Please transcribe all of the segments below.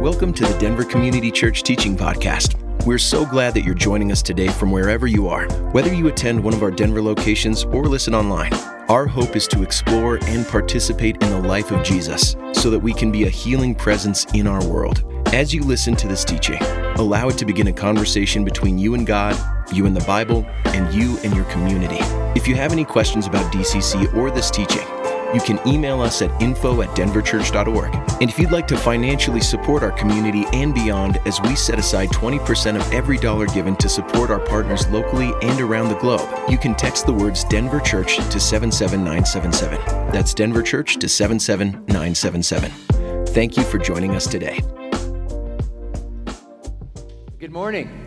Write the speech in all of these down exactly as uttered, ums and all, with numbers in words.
Welcome to the Denver Community Church Teaching Podcast. We're so glad that you're joining us today from wherever you are, whether you attend one of our Denver locations or listen online. Our hope is to explore and participate in the life of Jesus so that we can be a healing presence in our world. As you listen to this teaching, allow it to begin a conversation between you and God, you and the Bible, and you and your community. If you have any questions about D C C or this teaching, you can email us at info at denver church dot org. And if you'd like to financially support our community and beyond as we set aside twenty percent of every dollar given to support our partners locally and around the globe, you can text the words Denver Church to seven seven nine seven seven. That's Denver Church to seven seven nine seven seven. Thank you for joining us today. Good morning.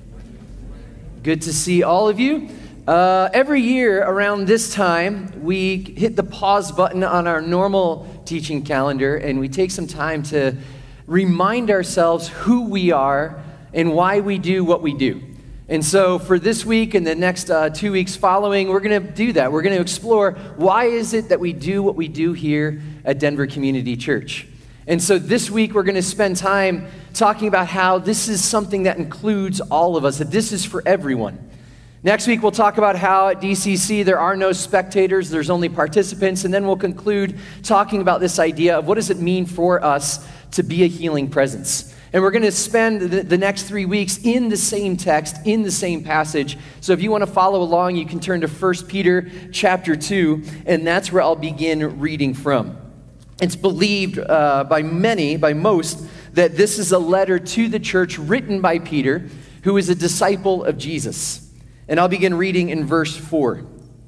Good to see all of you. Uh, every year around this time, we hit the pause button on our normal teaching calendar and we take some time to remind ourselves who we are and why we do what we do. And so for this week and the next uh, two weeks following, we're going to do that. We're going to explore why is it that we do what we do here at Denver Community Church. And so this week, we're going to spend time talking about how this is something that includes all of us, that this is for everyone. Next week, we'll talk about how at D C C there are no spectators, there's only participants, and then we'll conclude talking about this idea of what does it mean for us to be a healing presence. And we're going to spend the, the next three weeks in the same text, in the same passage. So if you want to follow along, you can turn to First Peter chapter two, and that's where I'll begin reading from. It's believed uh, by many, by most, that this is a letter to the church written by Peter, who is a disciple of Jesus. And I'll begin reading in verse four.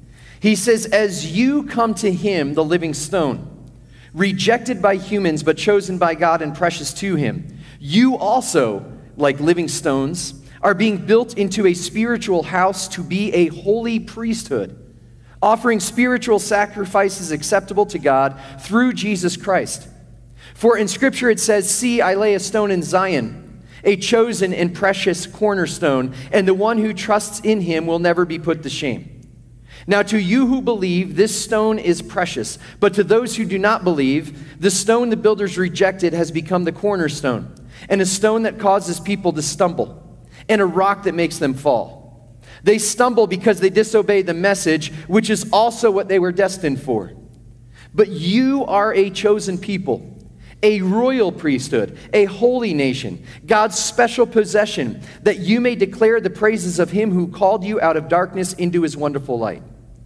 He says, "As you come to him, the living stone, rejected by humans but chosen by God and precious to him, you also, like living stones, are being built into a spiritual house to be a holy priesthood, offering spiritual sacrifices acceptable to God through Jesus Christ. For in Scripture it says, 'See, I lay a stone in Zion, a chosen and precious cornerstone, and the one who trusts in him will never be put to shame.' Now to you who believe, this stone is precious, but to those who do not believe, the stone the builders rejected has become the cornerstone, and a stone that causes people to stumble, and a rock that makes them fall. They stumble because they disobeyed the message, which is also what they were destined for. But you are a chosen people, a royal priesthood, a holy nation, God's special possession, that you may declare the praises of him who called you out of darkness into his wonderful light.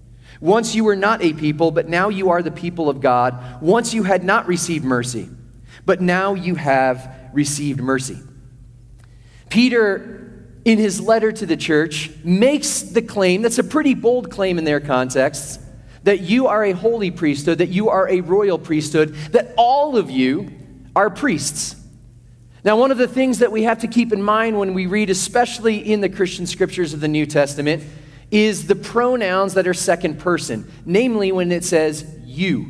Once you were not a people, but now you are the people of God. Once you had not received mercy, but now you have received mercy." Peter, in his letter to the church, makes the claim, that's a pretty bold claim in their context, that you are a holy priesthood, that you are a royal priesthood, that all of you are priests. Now, one of the things that we have to keep in mind when we read, especially in the Christian scriptures of the New Testament, is the pronouns that are second person, namely when it says you.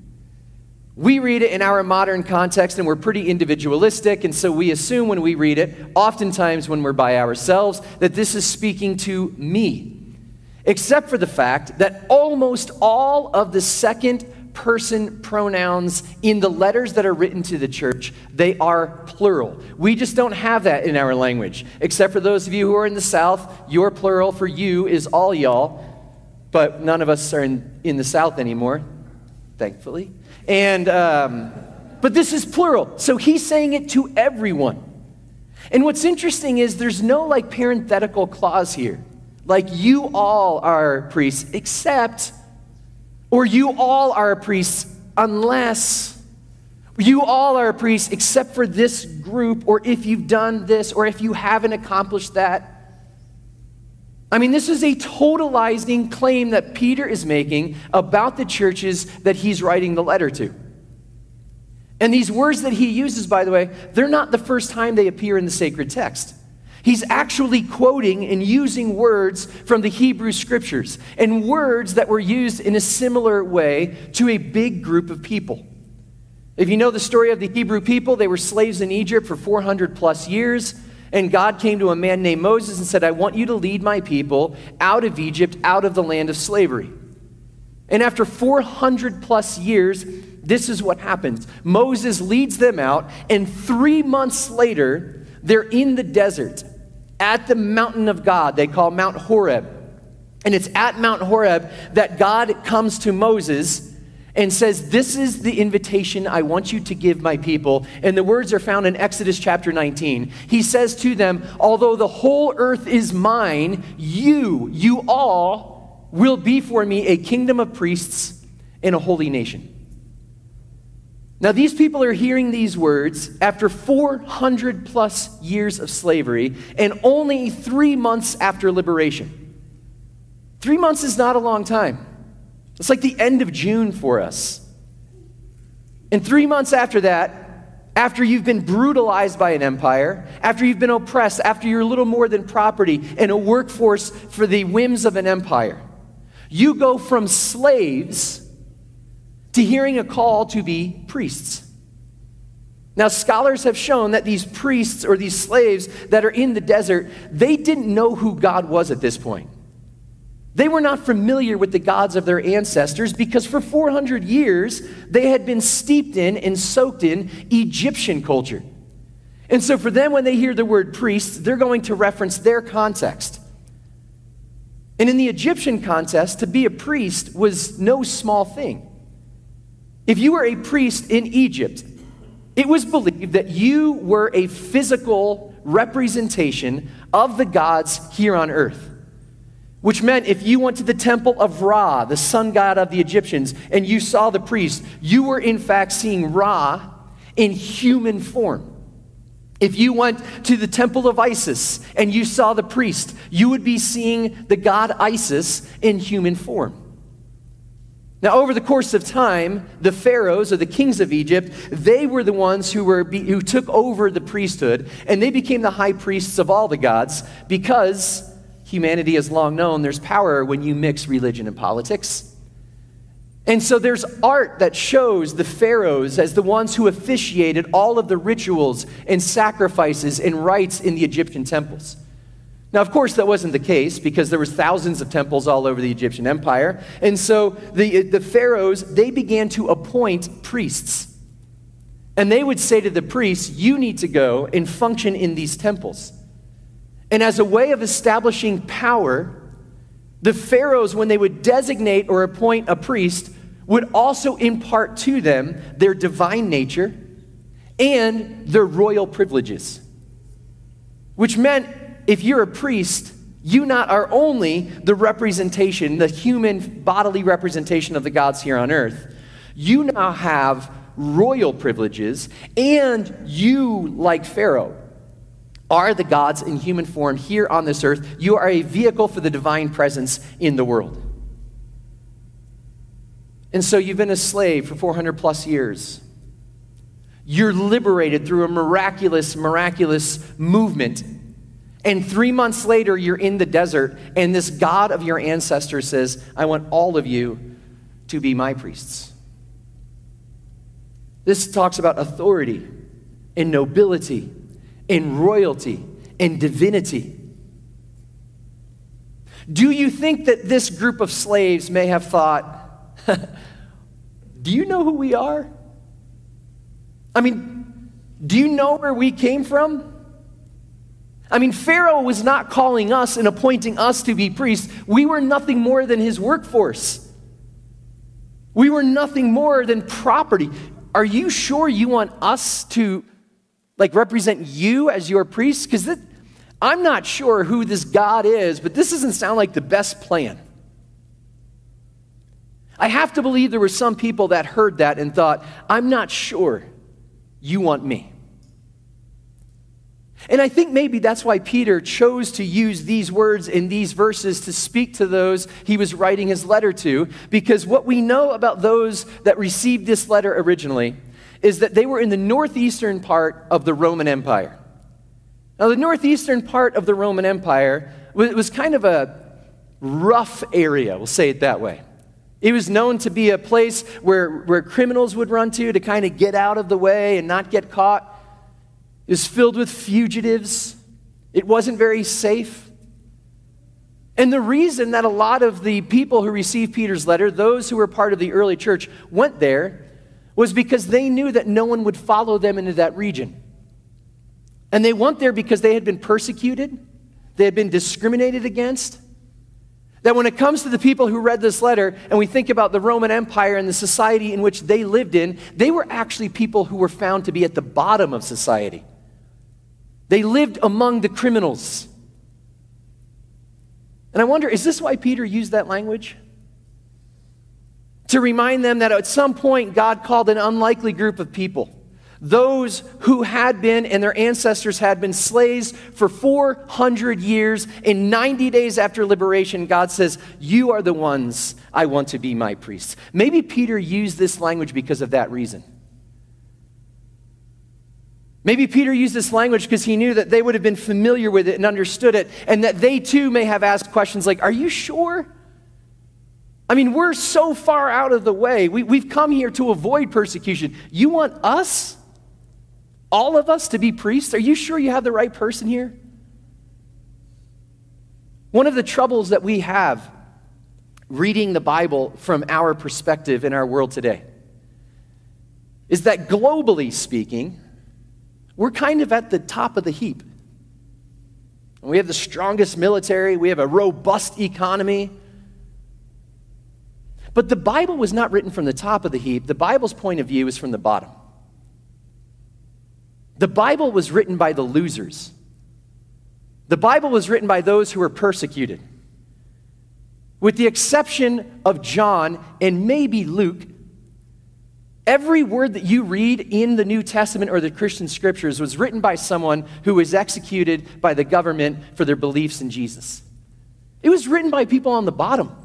We read it in our modern context and we're pretty individualistic, and so we assume when we read it, oftentimes when we're by ourselves, that this is speaking to me. Except for the fact that almost all of the second person pronouns in the letters that are written to the church, they are plural. We just don't have that in our language. Except for those of you who are in the South, your plural for you is all y'all, but none of us are in, in the South anymore, thankfully. And um, but this is plural, so he's saying it to everyone. And what's interesting is there's no like parenthetical clause here. Like you all are priests, except, or you all are priests unless, you all are priests except for this group, or if you've done this, or if you haven't accomplished that. I mean, this is a totalizing claim that Peter is making about the churches that he's writing the letter to. And these words that he uses, by the way, they're not the first time they appear in the sacred text. He's actually quoting and using words from the Hebrew scriptures, and words that were used in a similar way to a big group of people. If you know the story of the Hebrew people, they were slaves in Egypt for four hundred plus years, and God came to a man named Moses and said, "I want you to lead my people out of Egypt, out of the land of slavery." And after four hundred plus years, this is what happens. Moses leads them out, and three months later, they're in the desert at the mountain of God they call Mount Horeb. And it's at Mount Horeb that God comes to Moses and says, this is the invitation I want you to give my people. And the words are found in Exodus chapter nineteen. He says to them, although the whole earth is mine, you, you all will be for me a kingdom of priests and a holy nation. Now, these people are hearing these words after four hundred plus years of slavery and only three months after liberation. Three months is not a long time. It's like the end of June for us. And three months after that, after you've been brutalized by an empire, after you've been oppressed, after you're little more than property and a workforce for the whims of an empire, you go from slaves to hearing a call to be priests. Now, scholars have shown that these priests or these slaves that are in the desert, they didn't know who God was at this point. They were not familiar with the gods of their ancestors because for four hundred years, they had been steeped in and soaked in Egyptian culture. And so for them, when they hear the word priests, they're going to reference their context. And in the Egyptian context, to be a priest was no small thing. If you were a priest in Egypt, it was believed that you were a physical representation of the gods here on earth. Which meant if you went to the temple of Ra, the sun god of the Egyptians, and you saw the priest, you were in fact seeing Ra in human form. If you went to the temple of Isis and you saw the priest, you would be seeing the god Isis in human form. Now, over the course of time, the pharaohs or the kings of Egypt, they were the ones who were who took over the priesthood, and they became the high priests of all the gods because humanity has long known there's power when you mix religion and politics. And so there's art that shows the pharaohs as the ones who officiated all of the rituals and sacrifices and rites in the Egyptian temples. Now, of course, that wasn't the case because there was thousands of temples all over the Egyptian empire. And so the, the pharaohs, they began to appoint priests. And they would say to the priests, you need to go and function in these temples. And as a way of establishing power, the pharaohs, when they would designate or appoint a priest, would also impart to them their divine nature and their royal privileges. Which meant if you're a priest, you not are only the representation, the human bodily representation of the gods here on earth, you now have royal privileges, and you, like Pharaoh, are the gods in human form here on this earth. You are a vehicle for the divine presence in the world. And so you've been a slave for four hundred plus years. You're liberated through a miraculous, miraculous movement. And three months later, you're in the desert, and this God of your ancestors says, I want all of you to be my priests. This talks about authority and nobility and royalty and divinity. Do you think that this group of slaves may have thought, do you know who we are? I mean, do you know where we came from? I mean, Pharaoh was not calling us and appointing us to be priests. We were nothing more than his workforce. We were nothing more than property. Are you sure you want us to, like, represent you as your priests? Because I'm not sure who this God is, but this doesn't sound like the best plan. I have to believe there were some people that heard that and thought, I'm not sure you want me. And I think maybe that's why Peter chose to use these words in these verses to speak to those he was writing his letter to, because what we know about those that received this letter originally is that they were in the northeastern part of the Roman Empire. Now, the northeastern part of the Roman Empire was kind of a rough area, we'll say it that way. It was known to be a place where, where criminals would run to to kind of get out of the way and not get caught. It was filled with fugitives. It wasn't very safe. And the reason that a lot of the people who received Peter's letter, those who were part of the early church, went there was because they knew that no one would follow them into that region. And they went there because they had been persecuted, they had been discriminated against. That when it comes to the people who read this letter, and we think about the Roman Empire and the society in which they lived in, they were actually people who were found to be at the bottom of society. They lived among the criminals. And I wonder, is this why Peter used that language? To remind them that at some point God called an unlikely group of people, those who had been and their ancestors had been slaves for four hundred years. In ninety days after liberation, God says, you are the ones I want to be my priests. Maybe Peter used this language because of that reason. Maybe Peter used this language because he knew that they would have been familiar with it and understood it, and that they too may have asked questions like, are you sure? I mean, we're so far out of the way. We, we've come here to avoid persecution. You want us, all of us, to be priests? Are you sure you have the right person here? One of the troubles that we have reading the Bible from our perspective in our world today is that globally speaking, we're kind of at the top of the heap. We have the strongest military. We have a robust economy. But the Bible was not written from the top of the heap. The Bible's point of view is from the bottom. The Bible was written by the losers. The Bible was written by those who were persecuted. With the exception of John and maybe Luke, every word that you read in the New Testament or the Christian scriptures was written by someone who was executed by the government for their beliefs in Jesus. It was written by people on the bottom.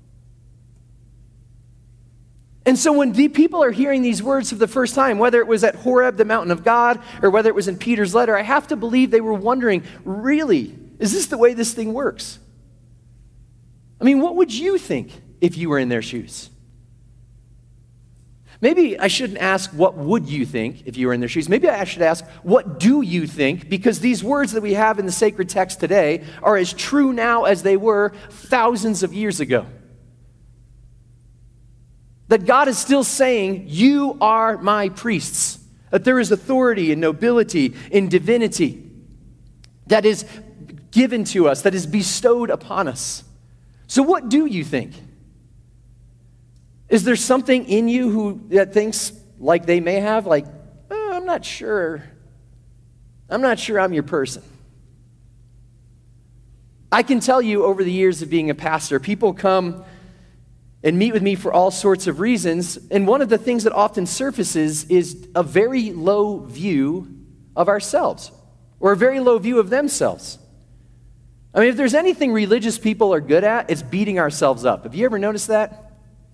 And so when the people are hearing these words for the first time, whether it was at Horeb, the mountain of God, or whether it was in Peter's letter, I have to believe they were wondering, really, is this the way this thing works? I mean, what would you think if you were in their shoes? Maybe I shouldn't ask, what would you think if you were in their shoes? Maybe I should ask, what do you think? Because these words that we have in the sacred text today are as true now as they were thousands of years ago. That God is still saying, you are my priests. That there is authority and nobility in divinity that is given to us, that is bestowed upon us. So what do you think? Is there something in you who that thinks like they may have, like, oh, I'm not sure. I'm not sure I'm your person. I can tell you over the years of being a pastor, people come and meet with me for all sorts of reasons, and one of the things that often surfaces is a very low view of ourselves, or a very low view of themselves. I mean, if there's anything religious people are good at, it's beating ourselves up. Have you ever noticed that?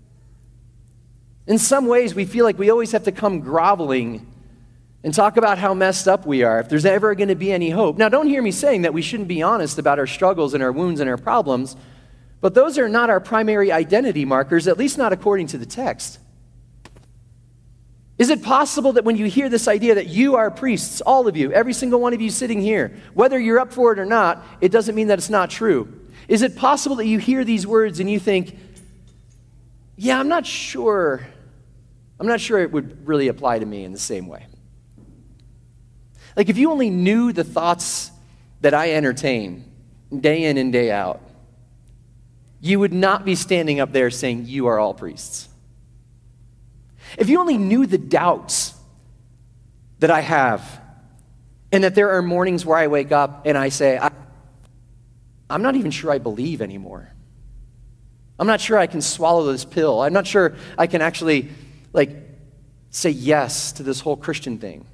In some ways, we feel like we always have to come groveling and talk about how messed up we are, if there's ever going to be any hope. Now, don't hear me saying that we shouldn't be honest about our struggles and our wounds and our problems, but those are not our primary identity markers, at least not according to the text. Is it possible that when you hear this idea that you are priests, all of you, every single one of you sitting here, whether you're up for it or not, it doesn't mean that it's not true? Is it possible that you hear these words and you think, yeah, I'm not sure, I'm not sure it would really apply to me in the same way? Like if you only knew the thoughts that I entertain day in and day out, you would not be standing up there saying, you are all priests. If you only knew the doubts that I have, and that there are mornings where I wake up and I say, I, I'm not even sure I believe anymore. I'm not sure I can swallow this pill. I'm not sure I can actually, like, say yes to this whole Christian thing.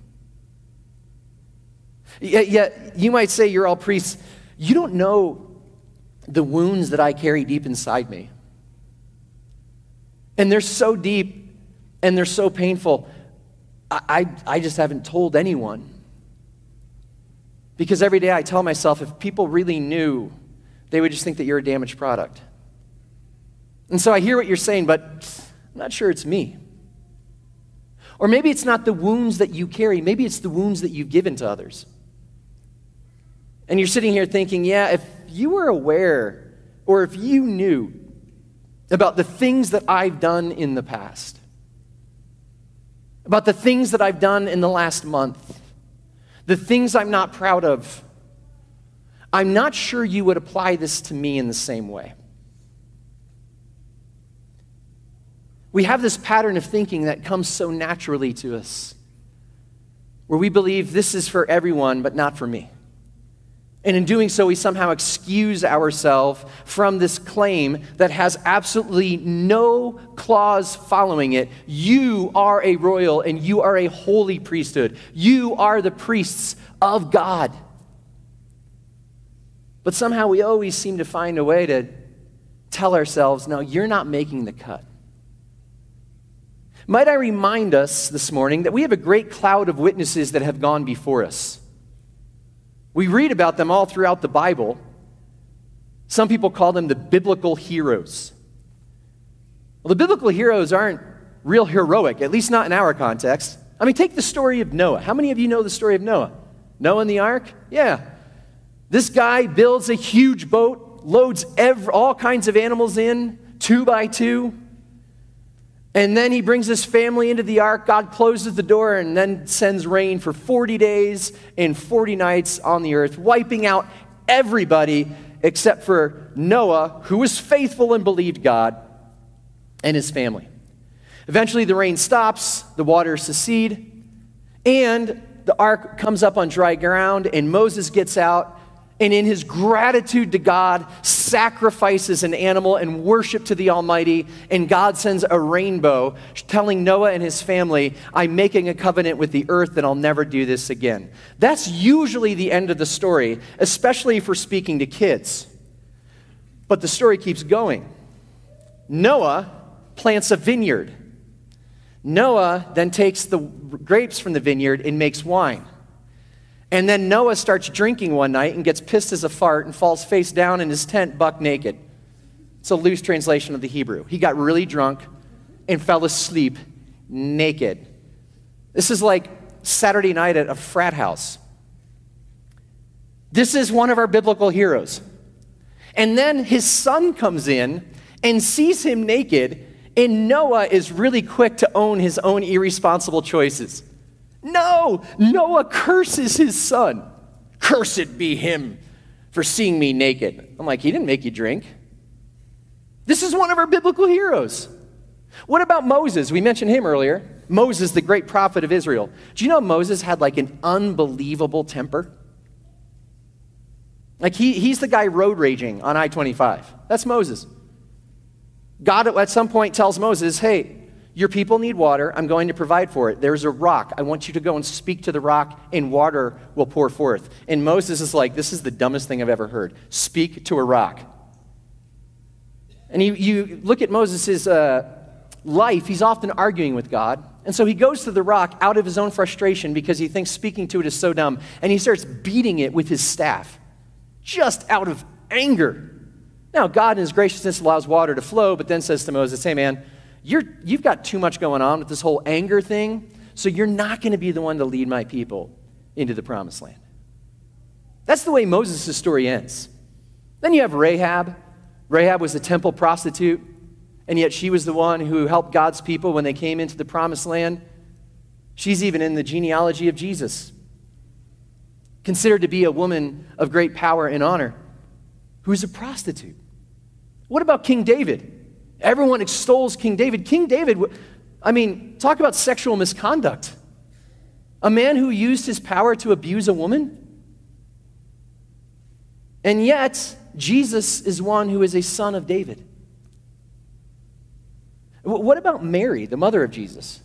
Yet, yet you might say you're all priests. You don't know the wounds that I carry deep inside me. And they're so deep and they're so painful, I, I, I just haven't told anyone. Because every day I tell myself, if people really knew, they would just think that you're a damaged product. And so I hear what you're saying, but I'm not sure it's me. Or maybe it's not the wounds that you carry, maybe it's the wounds that you've given to others. And you're sitting here thinking, yeah, if you were aware or if you knew about the things that I've done in the past, about the things that I've done in the last month, the things I'm not proud of, I'm not sure you would apply this to me in the same way. We have this pattern of thinking that comes so naturally to us, where we believe this is for everyone, but not for me. And in doing so, we somehow excuse ourselves from this claim that has absolutely no clause following it. You are a royal and you are a holy priesthood. You are the priests of God. But somehow we always seem to find a way to tell ourselves, no, you're not making the cut. Might I remind us this morning that we have a great cloud of witnesses that have gone before us. We read about them all throughout the Bible. Some people call them the biblical heroes. Well, the biblical heroes aren't real heroic, at least not in our context. I mean, take the story of Noah. How many of you know the story of Noah? Noah and the ark? Yeah. This guy builds a huge boat, loads every, all kinds of animals in, two by two. And then he brings his family into the ark. God closes the door and then sends rain for forty days and forty nights on the earth, wiping out everybody except for Noah, who was faithful and believed God, and his family. Eventually the rain stops, the waters secede, and the ark comes up on dry ground, and Moses gets out, and in his gratitude to God, sacrifices an animal and worship to the Almighty, and God sends a rainbow telling Noah and his family, I'm making a covenant with the earth that I'll never do this again. That's usually the end of the story, especially for speaking to kids. But the story keeps going. Noah plants a vineyard. Noah then takes the grapes from the vineyard and makes wine. And then Noah starts drinking one night and gets pissed as a fart and falls face down in his tent buck naked. It's a loose translation of the Hebrew. He got really drunk and fell asleep naked. This is like Saturday night at a frat house. This is one of our biblical heroes. And then his son comes in and sees him naked, and Noah is really quick to own his own irresponsible choices. No, Noah curses his son. Cursed be him for seeing me naked. I'm like, he didn't make you drink. This is one of our biblical heroes. What about Moses? We mentioned him earlier. Moses, the great prophet of Israel. Do you know Moses had like an unbelievable temper? Like he, he's the guy road raging on I twenty-five. That's Moses. God at some point tells Moses, hey, your people need water. I'm going to provide for it. There's a rock. I want you to go and speak to the rock, and water will pour forth. And Moses is like, this is the dumbest thing I've ever heard. Speak to a rock. And you, you look at Moses' uh, life, he's often arguing with God. And so he goes to the rock out of his own frustration because he thinks speaking to it is so dumb. And he starts beating it with his staff, just out of anger. Now, God in his graciousness allows water to flow, but then says to Moses, hey man, You're, you've got too much going on with this whole anger thing, so you're not going to be the one to lead my people into the promised land. That's the way Moses' story ends. Then you have Rahab. Rahab was a temple prostitute, and yet she was the one who helped God's people when they came into the promised land. She's even in the genealogy of Jesus. Considered to be a woman of great power and honor, who's a prostitute. What about King David? Everyone extols King David. King David, I mean, talk about sexual misconduct. A man who used his power to abuse a woman. And yet, Jesus is one who is a son of David. What about Mary, the mother of Jesus?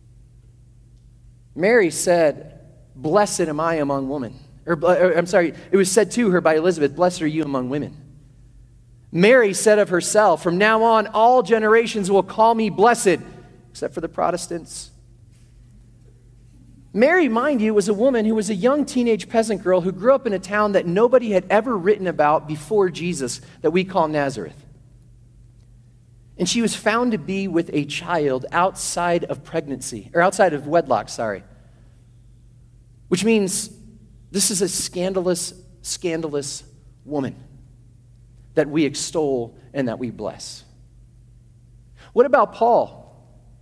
Mary said, blessed am I among women. Or, or I'm sorry, it was said to her by Elizabeth, blessed are you among women. Mary said of herself, from now on, all generations will call me blessed, except for the Protestants. Mary, mind you, was a woman who was a young teenage peasant girl who grew up in a town that nobody had ever written about before Jesus, that we call Nazareth. And she was found to be with a child outside of pregnancy, or outside of wedlock, sorry. Which means this is a scandalous, scandalous woman that we extol and that we bless. What about Paul?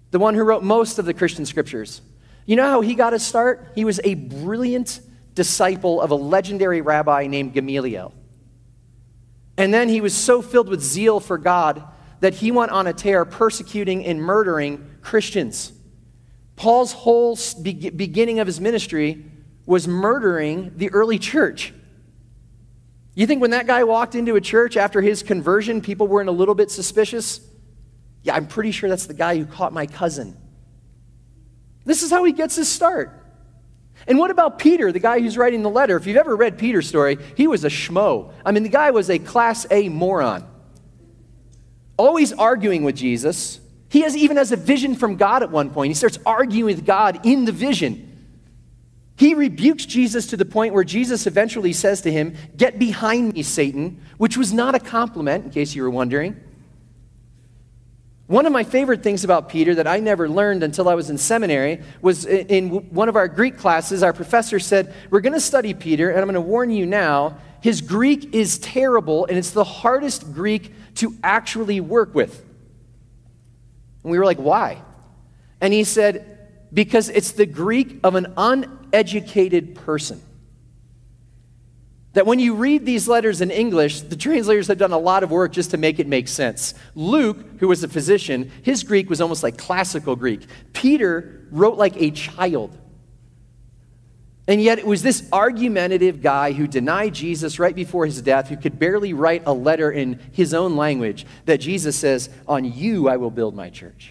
the one who wrote most of the Christian scriptures. You know how he got his start? He was a brilliant disciple of a legendary rabbi named Gamaliel. And then he was so filled with zeal for God that he went on a tear persecuting and murdering Christians. Paul's whole be- beginning of his ministry was murdering the early church. You think when that guy walked into a church after his conversion, people weren't a little bit suspicious? Yeah, I'm pretty sure that's the guy who caught my cousin. This is how he gets his start. And what about Peter, the guy who's writing the letter? If you've ever read Peter's story, he was a schmo. I mean, the guy was a class A moron. Always arguing with Jesus. He has, even has a vision from God at one point. He starts arguing with God in the vision. He rebukes Jesus to the point where Jesus eventually says to him, "Get behind me, Satan," which was not a compliment, in case you were wondering. One of my favorite things about Peter that I never learned until I was in seminary was in one of our Greek classes, our professor said, "We're going to study Peter, and I'm going to warn you now, his Greek is terrible, and it's the hardest Greek to actually work with." And we were like, "Why?" And he said, "Because it's the Greek of an uneducated person." That when you read these letters in English, the translators have done a lot of work just to make it make sense. Luke, who was a physician, his Greek was almost like classical Greek. Peter wrote like a child. And yet it was this argumentative guy who denied Jesus right before his death, who could barely write a letter in his own language, that Jesus says, "On you I will build my church."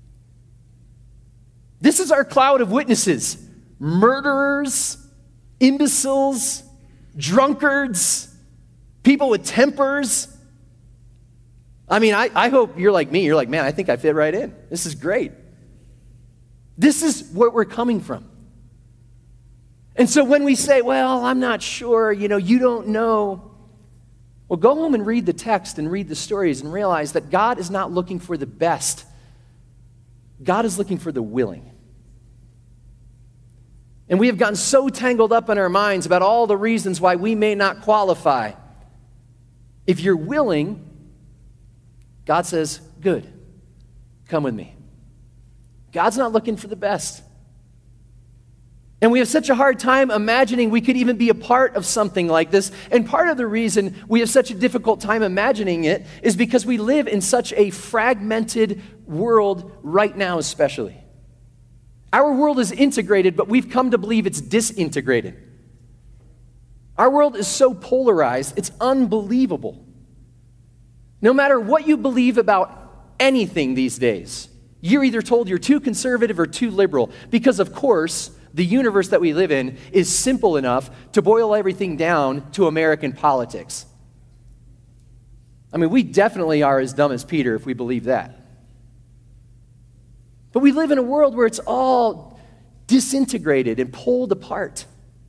This is our cloud of witnesses. Murderers, imbeciles, drunkards, people with tempers. I mean, I, I hope you're like me. You're like, "Man, I think I fit right in. This is great." This is where we're coming from. And so when we say, "Well, I'm not sure, you know, you don't know," well, go home and read the text and read the stories and realize that God is not looking for the best. God is looking for the willing. And we have gotten so tangled up in our minds about all the reasons why we may not qualify. If you're willing, God says, "Good, come with me." God's not looking for the best. And we have such a hard time imagining we could even be a part of something like this. And part of the reason we have such a difficult time imagining it is because we live in such a fragmented world right now, especially. Our world is integrated, but we've come to believe it's disintegrated. Our world is so polarized, it's unbelievable. No matter what you believe about anything these days, you're either told you're too conservative or too liberal, because of course, the universe that we live in is simple enough to boil everything down to American politics. I mean, we definitely are as dumb as Peter if we believe that. But we live in a world where it's all disintegrated and pulled apart.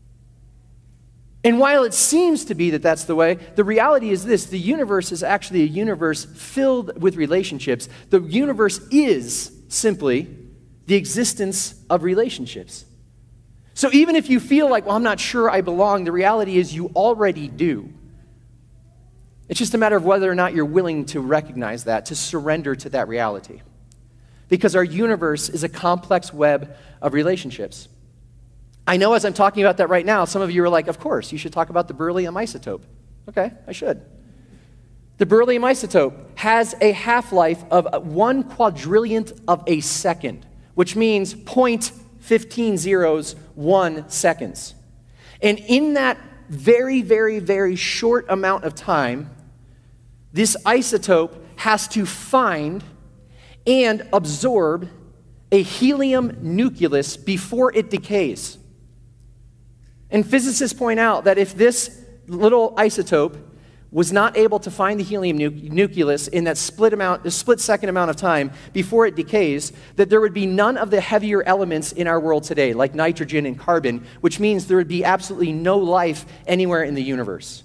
And while it seems to be that that's the way, the reality is this: the universe is actually a universe filled with relationships. The universe is simply the existence of relationships. So even if you feel like, "Well, I'm not sure I belong," the reality is you already do. It's just a matter of whether or not you're willing to recognize that, to surrender to that reality. Because our universe is a complex web of relationships. I know as I'm talking about that right now, some of you are like, "Of course, you should talk about the beryllium isotope." Okay, I should. The beryllium isotope has a half-life of one quadrillionth of a second, which means zero point one five zero one seconds. And in that very, very, very short amount of time, this isotope has to find and absorb a helium nucleus before it decays. And physicists point out that if this little isotope was not able to find the helium nu- nucleus in that split amount, the split second amount of time before it decays, that there would be none of the heavier elements in our world today, like nitrogen and carbon, which means there would be absolutely no life anywhere in the universe.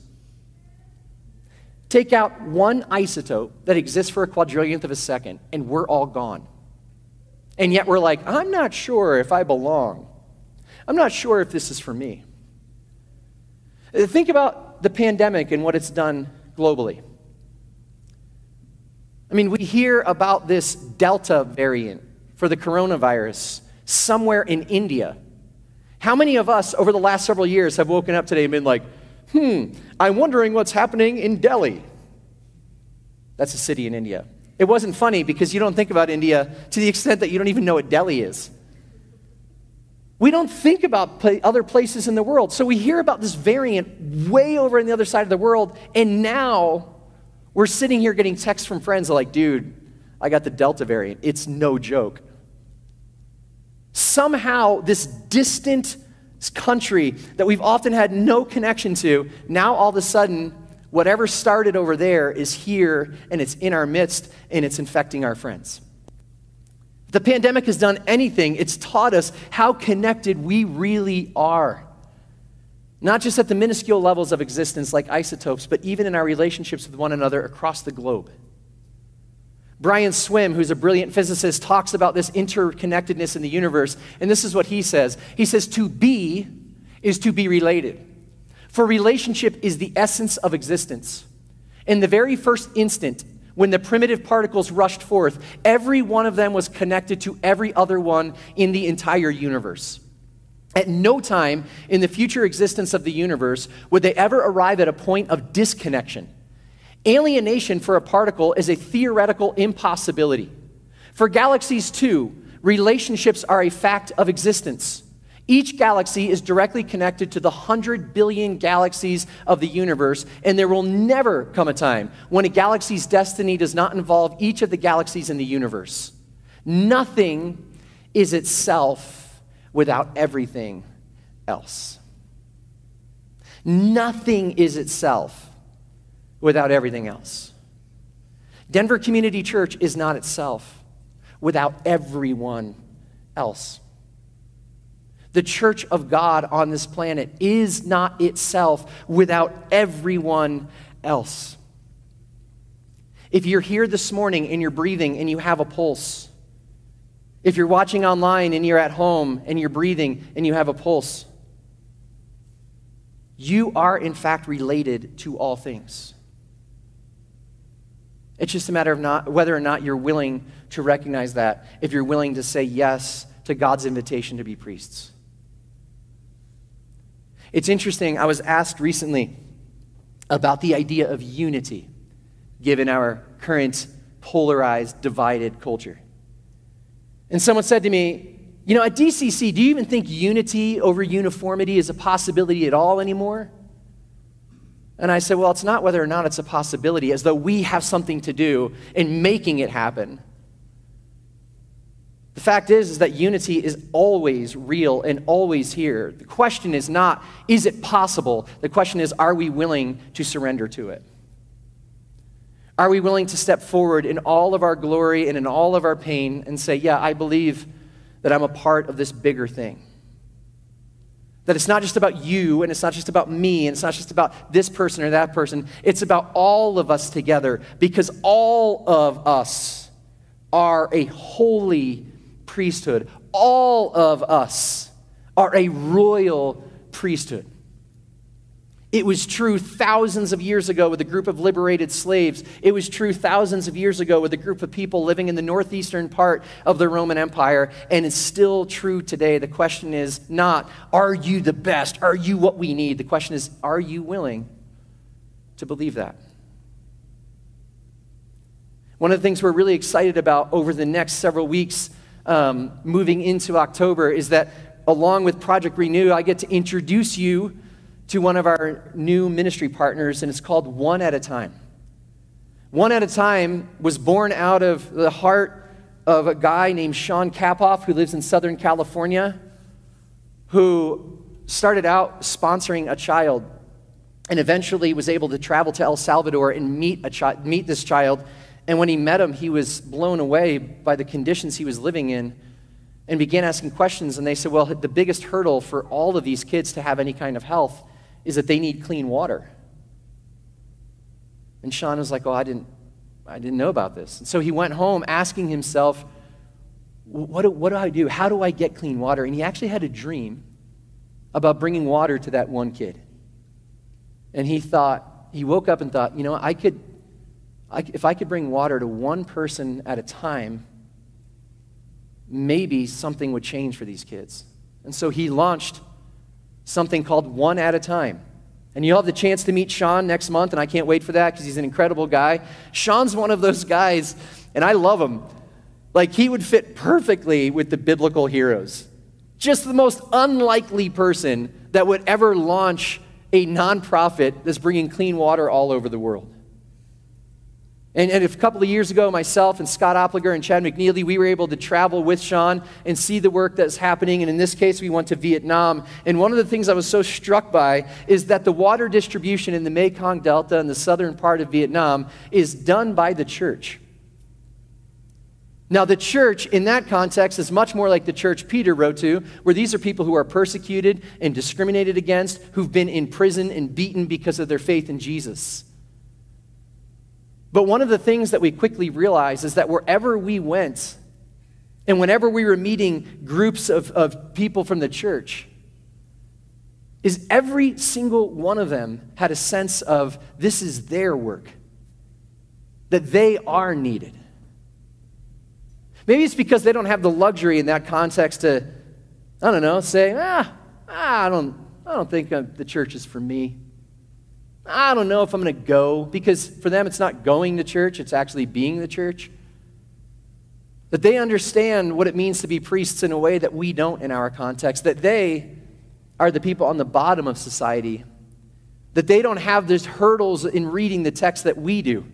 Take out one isotope that exists for a quadrillionth of a second, and we're all gone. And yet we're like, "I'm not sure if I belong. I'm not sure if this is for me." Think about the pandemic and what it's done globally. I mean, we hear about this Delta variant for the coronavirus somewhere in India. How many of us over the last several years have woken up today and been like, hmm, I'm wondering what's happening in Delhi? That's a city in India. It wasn't funny because you don't think about India to the extent that you don't even know what Delhi is. We don't think about pla- other places in the world. So we hear about this variant way over on the other side of the world, and now we're sitting here getting texts from friends like, dude, I got the Delta variant. It's no joke. Somehow, this distant country that we've often had no connection to, now all of a sudden, whatever started over there is here, and it's in our midst, and it's infecting our friends. The pandemic has done anything, it's taught us how connected we really are. Not just at the minuscule levels of existence like isotopes, but even in our relationships with one another across the globe. Brian Swim, who's a brilliant physicist, talks about this interconnectedness in the universe, and this is what he says. He says, to be is to be related. For relationship is the essence of existence. In the very first instant, when the primitive particles rushed forth, every one of them was connected to every other one in the entire universe. At no time in the future existence of the universe would they ever arrive at a point of disconnection. Alienation for a particle is a theoretical impossibility. For galaxies, too, relationships are a fact of existence. Each galaxy is directly connected to the hundred billion galaxies of the universe, and there will never come a time when a galaxy's destiny does not involve each of the galaxies in the universe. Nothing is itself without everything else. Nothing is itself without everything else. Denver Community Church is not itself without everyone else. The church of God on this planet is not itself without everyone else. If you're here this morning and you're breathing and you have a pulse, if you're watching online and you're at home and you're breathing and you have a pulse, you are in fact related to all things. It's just a matter of not, whether or not you're willing to recognize that, if you're willing to say yes to God's invitation to be priests. It's interesting, I was asked recently about the idea of unity, given our current polarized, divided culture. And someone said to me, you know, at D C C, do you even think unity over uniformity is a possibility at all anymore? And I said, well, it's not whether or not it's a possibility, as though we have something to do in making it happen. The fact is, is that unity is always real and always here. The question is not, is it possible? The question is, are we willing to surrender to it? Are we willing to step forward in all of our glory and in all of our pain and say, yeah, I believe that I'm a part of this bigger thing? That it's not just about you, and it's not just about me, and it's not just about this person or that person. It's about all of us together, because all of us are a holy priesthood. All of us are a royal priesthood. It was true thousands of years ago with a group of liberated slaves. It was true thousands of years ago with a group of people living in the northeastern part of the Roman Empire, and it's still true today. The question is not, are you the best? Are you what we need? The question is, are you willing to believe that? One of the things we're really excited about over the next several weeks, um, moving into October, is that along with Project Renew, I get to introduce you to one of our new ministry partners, and it's called One at a Time. One at a Time was born out of the heart of a guy named Sean Kapoff, who lives in Southern California, who started out sponsoring a child and eventually was able to travel to El Salvador and meet a chi- meet this child. And when he met him, he was blown away by the conditions he was living in and began asking questions. And they said, well, the biggest hurdle for all of these kids to have any kind of health is that they need clean water. And Sean was like, oh, I didn't, I didn't know about this. And so he went home asking himself, what do, what do I do? How do I get clean water? And he actually had a dream about bringing water to that one kid. And he thought, he woke up and thought, you know, I could, I, if I could bring water to one person at a time, maybe something would change for these kids. And so he launched something called One at a Time. And you'll have the chance to meet Sean next month, and I can't wait for that because he's an incredible guy. Sean's one of those guys, and I love him. Like, he would fit perfectly with the biblical heroes. Just the most unlikely person that would ever launch a nonprofit that's bringing clean water all over the world. And, and a couple of years ago, myself and Scott Opliger and Chad McNeely, we were able to travel with Sean and see the work that's happening. And in this case, we went to Vietnam. And one of the things I was so struck by is that the water distribution in the Mekong Delta and the southern part of Vietnam is done by the church. Now, the church in that context is much more like the church Peter wrote to, where these are people who are persecuted and discriminated against, who've been in prison and beaten because of their faith in Jesus. But one of the things that we quickly realized is that wherever we went, and whenever we were meeting groups of, of people from the church, is every single one of them had a sense of this is their work, that they are needed. Maybe it's because they don't have the luxury in that context to, I don't know, say, ah, I don't, I don't think the church is for me. I don't know if I'm going to go, because for them it's not going to church, it's actually being the church. That they understand what it means to be priests in a way that we don't in our context, that they are the people on the bottom of society, that they don't have these hurdles in reading the text that we do.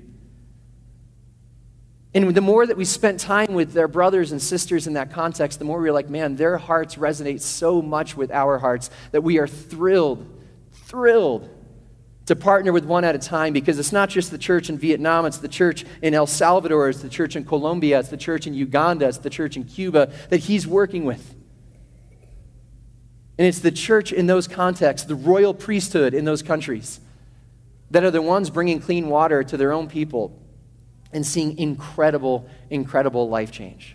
And the more that we spent time with their brothers and sisters in that context, the more we were like, man, their hearts resonate so much with our hearts that we are thrilled, thrilled to partner with One at a Time, because it's not just the church in Vietnam, it's the church in El Salvador, it's the church in Colombia, it's the church in Uganda, it's the church in Cuba that he's working with. And it's the church in those contexts, the royal priesthood in those countries, that are the ones bringing clean water to their own people and seeing incredible, incredible life change.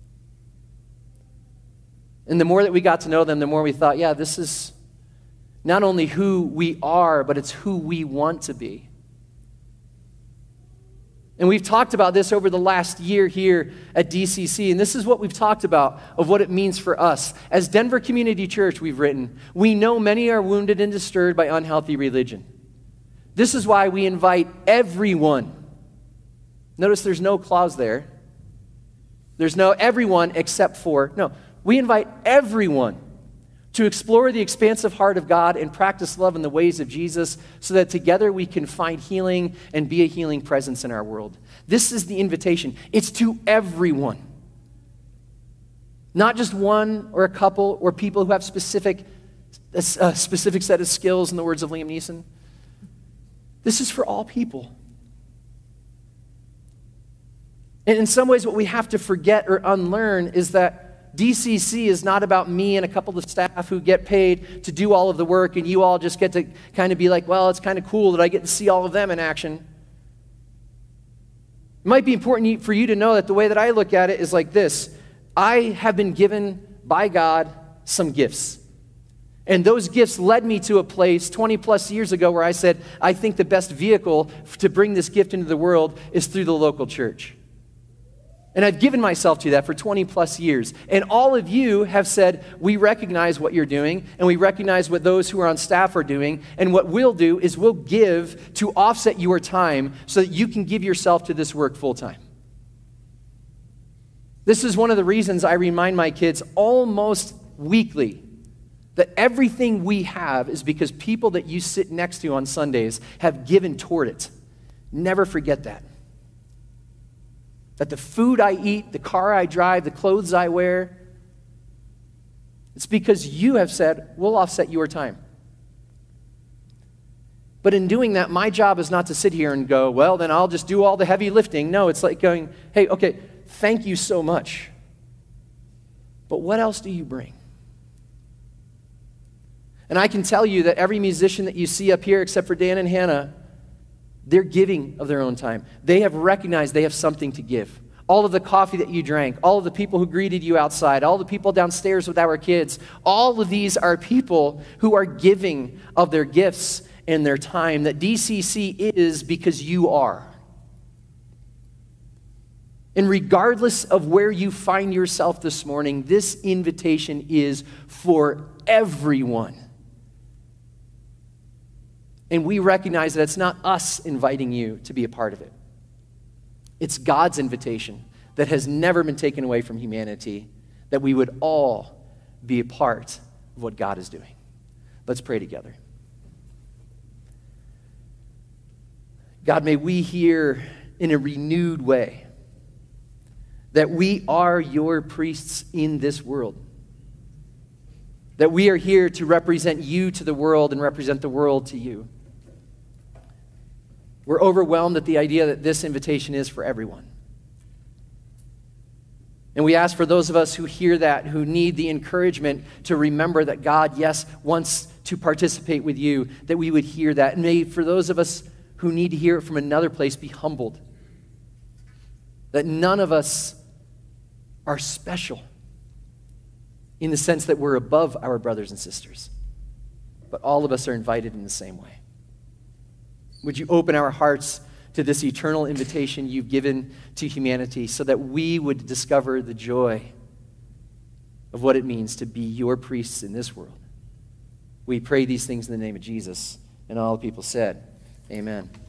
And the more that we got to know them, the more we thought, yeah, this is not only who we are, but it's who we want to be. And we've talked about this over the last year here at D C C, and this is what we've talked about of what it means for us. As Denver Community Church, we've written, we know many are wounded and disturbed by unhealthy religion. This is why we invite everyone. Notice there's no clause there. There's no everyone except for, no, we invite everyone to explore the expansive heart of God and practice love in the ways of Jesus so that together we can find healing and be a healing presence in our world. This is the invitation. It's to everyone. Not just one or a couple or people who have specific, a specific set of skills, in the words of Liam Neeson. This is for all people. And in some ways, what we have to forget or unlearn is that D C C is not about me and a couple of staff who get paid to do all of the work, and you all just get to kind of be like, well, it's kind of cool that I get to see all of them in action. It might be important for you to know that the way that I look at it is like this. I have been given by God some gifts. And those gifts led me to a place twenty plus years ago where I said, I think the best vehicle to bring this gift into the world is through the local church. And I've given myself to that for twenty plus years. And all of you have said, we recognize what you're doing, and we recognize what those who are on staff are doing, and what we'll do is we'll give to offset your time so that you can give yourself to this work full time. This is one of the reasons I remind my kids almost weekly that everything we have is because people that you sit next to on Sundays have given toward it. Never forget that. That the food I eat, the car I drive, the clothes I wear, it's because you have said, we'll offset your time. But in doing that, my job is not to sit here and go, well, then I'll just do all the heavy lifting. No, it's like going, hey, okay, thank you so much. But what else do you bring? And I can tell you that every musician that you see up here, except for Dan and Hannah, they're giving of their own time. They have recognized they have something to give. All of the coffee that you drank, all of the people who greeted you outside, all the people downstairs with our kids, all of these are people who are giving of their gifts and their time that D C C is because you are. And regardless of where you find yourself this morning, this invitation is for everyone. And we recognize that it's not us inviting you to be a part of it. It's God's invitation that has never been taken away from humanity, that we would all be a part of what God is doing. Let's pray together. God, may we hear in a renewed way that we are your priests in this world. That we are here to represent you to the world and represent the world to you. We're overwhelmed at the idea that this invitation is for everyone. And we ask for those of us who hear that, who need the encouragement to remember that God, yes, wants to participate with you, that we would hear that. And may for those of us who need to hear it from another place be humbled. That none of us are special in the sense that we're above our brothers and sisters. But all of us are invited in the same way. Would you open our hearts to this eternal invitation you've given to humanity so that we would discover the joy of what it means to be your priests in this world. We pray these things in the name of Jesus. And all the people said, amen.